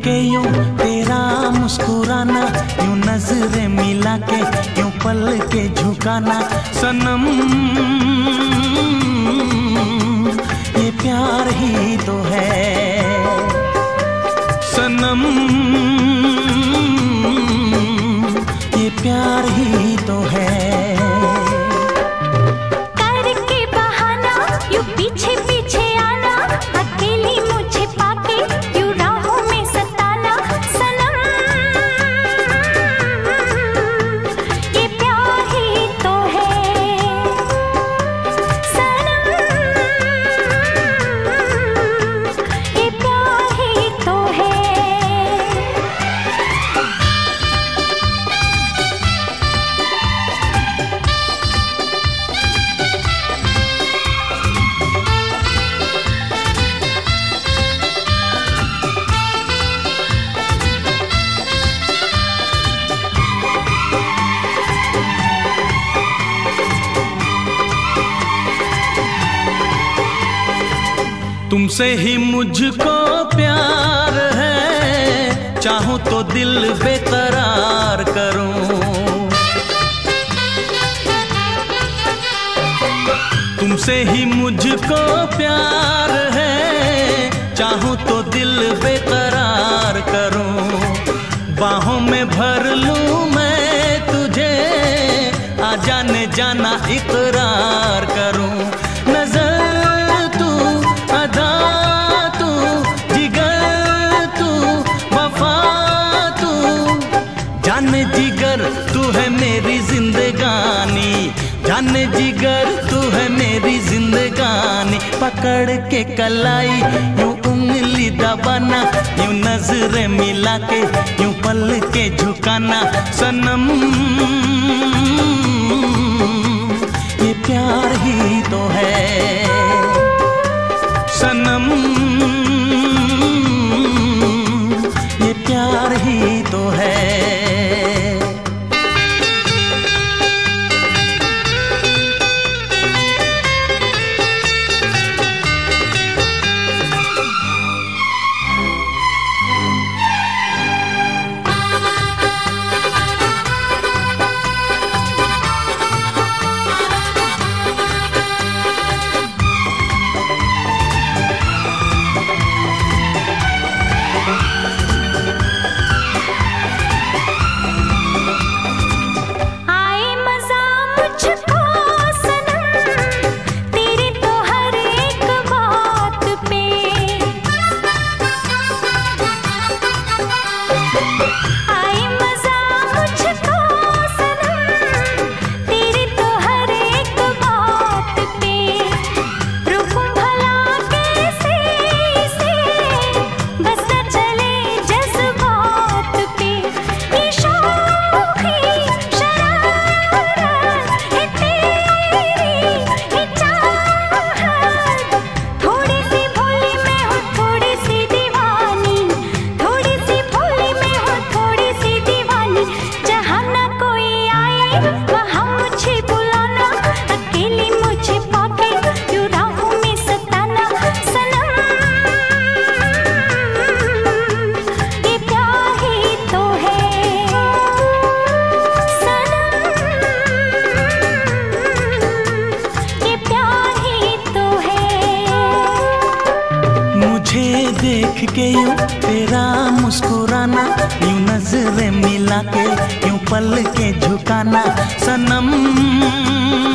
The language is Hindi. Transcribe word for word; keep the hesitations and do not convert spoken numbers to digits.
के यूं तेरा मुस्कुराना, यूं नजरें मिला के यूं पल के झुकाना। सनम ये प्यार ही तो है, सनम ये प्यार ही तो है। तुमसे ही मुझको प्यार है, चाहूं तो दिल बेकरार करूं। तुमसे ही मुझको प्यार है, चाहूं तो दिल बेकरार करूं। बाहों में भर लूं मैं तुझे, आ जाने जाना इकरार करूं। नजर तू, अदा तू, जिगर तू, वफा तू, जाने जिगर तू है मेरी जिंदगानी, जाने जिगर तू है मेरी जिंदगानी। पकड़ के कलाई यूं उंगली दबाना, यूं नजरें मिला के यूं पल के झुकाना। सनम ये प्यार ही तो है, सनम ये प्यार ही तो है। देख के यूं तेरा मुस्कुराना, यूं नजरें मिला के यूं पल के झुकाना। सनम